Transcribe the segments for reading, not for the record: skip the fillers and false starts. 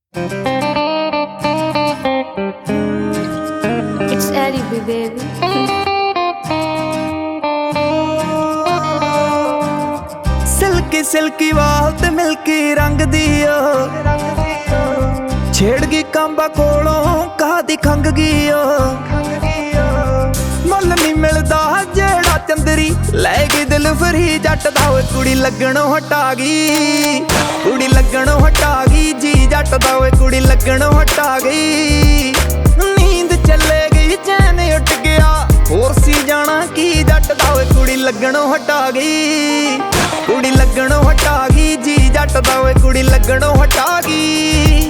It's Eddie B, baby. Silky silky वाल ते milky रंग दी छेड़ गई कांबा कोलों कादी खंग गई मुल नहीं मिलदा जेड़ा चंदरी लै गई दिल फरी जट दा ओए कुड़ी लगणों हटा गई कुड़ी लगणों हटा गई जी जट दा ओए कुड़ी लगणों हटा गई नींद चले गई चैन उठ गया होर सी जाना की जट दा ओए कुड़ी लगणों हटा गई कुड़ी लगणों हटा गई जी जट दा ओए कुड़ी लगणों हटा गई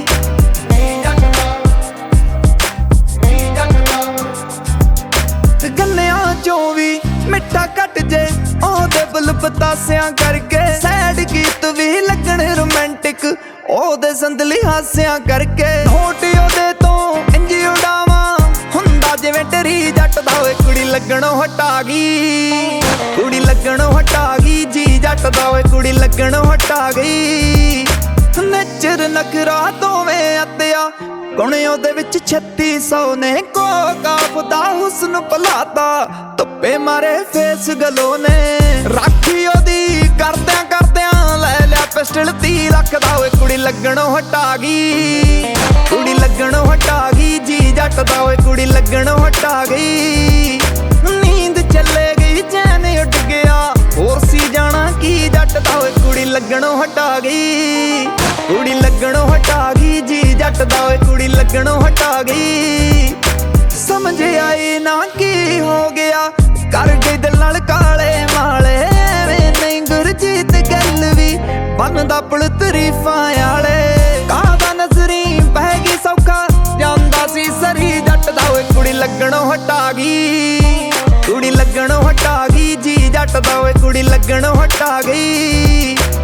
गन्नियां चों भी मिठा घट जे ओदे बुल पतासियां करके सैड गीत भी लगण रोमांटिक ओदे संदली हासियां करके होठ ओदे तो इंज उड़ावां हुंदा जिवें टरी जट दा ओए कुड़ी लगणों हटा गई कुड़ी लगणों हटा गई जी जट दा ओए कुड़ी लगणों हटा गई नचर नखरा दोवें अतिया गुण ओदे विच 3600 ने कोका खुदा हुस्न भुलाता धुप्पे मारे फेस गलो ने राखी ओदी करदियां करदियां लै लिया पिस्टल 30 लाख दा ओए कुड़ी लगणों हटा गई कुड़ी लगणों हटा गई जी जट दा ओए कुड़ी लगणों हटा गई नींद चले गई चैन उठ गया होर सी जाना की जट दा ओए कुड़ी लगणों हटा गई कुड़ी लगणों हटा गई जी जट दा ओए कुड़ी लगणों हटा गई समझ आई ना की हो गया कर गई दिल नाल काले माले नहीं गुरजीत गल भी बनदा पुल तरीफां आले कादा नजरी पै गई सौखा जांदा सी सरी जट दा ओए कुड़ी लगणों हटा गई कुड़ी लगणों हटा गई जी जट दा ओए कुड़ी लगणों हटा गई।